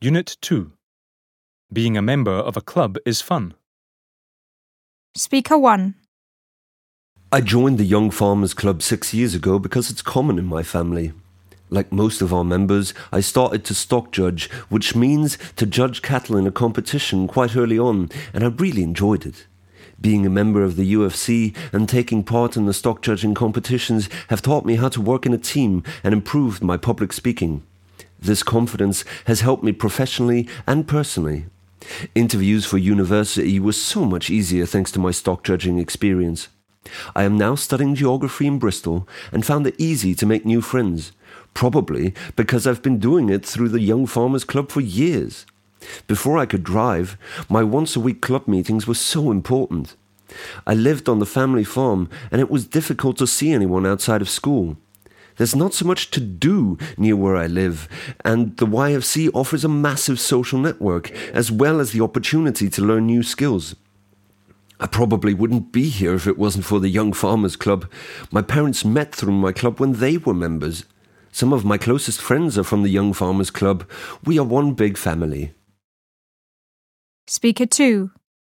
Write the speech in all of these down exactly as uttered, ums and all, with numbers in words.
Unit two. Being a member of a club is fun. Speaker one. I joined the Young Farmers Club six years ago because it's common in my family. Like most of our members, I started to stock judge, which means to judge cattle in a competition quite early on, and I really enjoyed it. Being a member of the U F C and taking part in the stock judging competitions have taught me how to work in a team and improved my public speaking. This confidence has helped me professionally and personally. Interviews for university were so much easier thanks to my stock judging experience. I am now studying geography in Bristol and found it easy to make new friends, probably because I've been doing it through the Young Farmers Club for years. Before I could drive, my once-a-week club meetings were so important. I lived on the family farm and it was difficult to see anyone outside of school. There's not so much to do near where I live, and the Y F C offers a massive social network, as well as the opportunity to learn new skills. I probably wouldn't be here if it wasn't for the Young Farmers Club. My parents met through my club when they were members. Some of my closest friends are from the Young Farmers Club. We are one big family. Speaker two.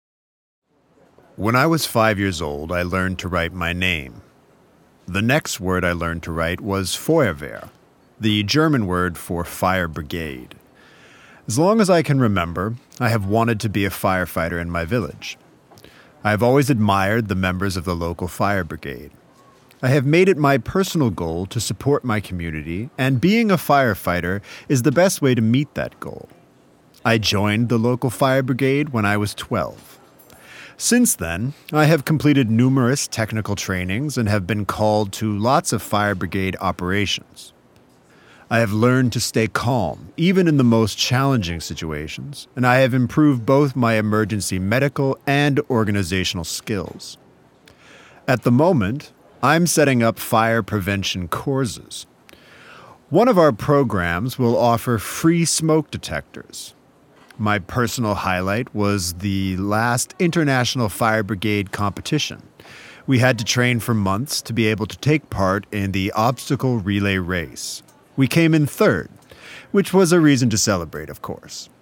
When I was five years old, I learned to write my name. The next word I learned to write was Feuerwehr, the German word for fire brigade. As long as I can remember, I have wanted to be a firefighter in my village. I have always admired the members of the local fire brigade. I have made it my personal goal to support my community, and being a firefighter is the best way to meet that goal. I joined the local fire brigade when I was twelve. Since then, I have completed numerous technical trainings and have been called to lots of fire brigade operations. I have learned to stay calm, even in the most challenging situations, and I have improved both my emergency medical and organizational skills. At the moment, I'm setting up fire prevention courses. One of our programs will offer free smoke detectors. My personal highlight was the last International Fire Brigade competition. We had to train for months to be able to take part in the obstacle relay race. We came in third, which was a reason to celebrate, of course.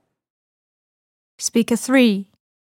Speaker three.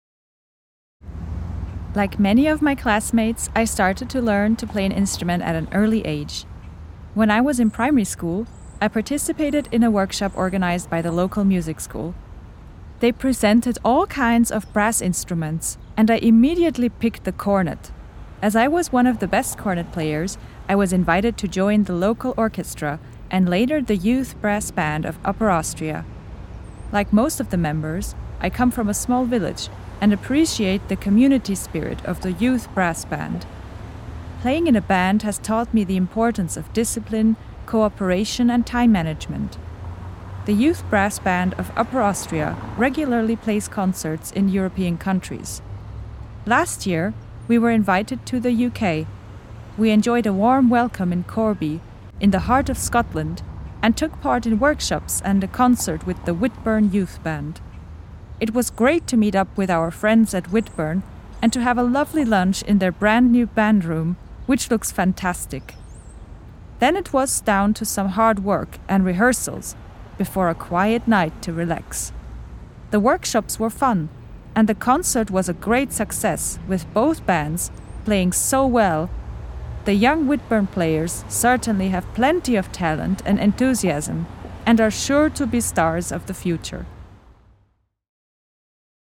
Like many of my classmates, I started to learn to play an instrument at an early age. When I was in primary school, I participated in a workshop organized by the local music school. They presented all kinds of brass instruments, and I immediately picked the cornet. As I was one of the best cornet players, I was invited to join the local orchestra and later the youth brass band of Upper Austria. Like most of the members, I come from a small village and appreciate the community spirit of the youth brass band. Playing in a band has taught me the importance of discipline, cooperation, and time management. The Youth Brass Band of Upper Austria regularly plays concerts in European countries. Last year, we were invited to the U K. We enjoyed a warm welcome in Corby, in the heart of Scotland, and took part in workshops and a concert with the Whitburn Youth Band. It was great to meet up with our friends at Whitburn and to have a lovely lunch in their brand new band room, which looks fantastic. Then it was down to some hard work and rehearsals, before a quiet night to relax. The workshops were fun, and the concert was a great success, with both bands playing so well. The young Whitburn players certainly have plenty of talent and enthusiasm, and are sure to be stars of the future.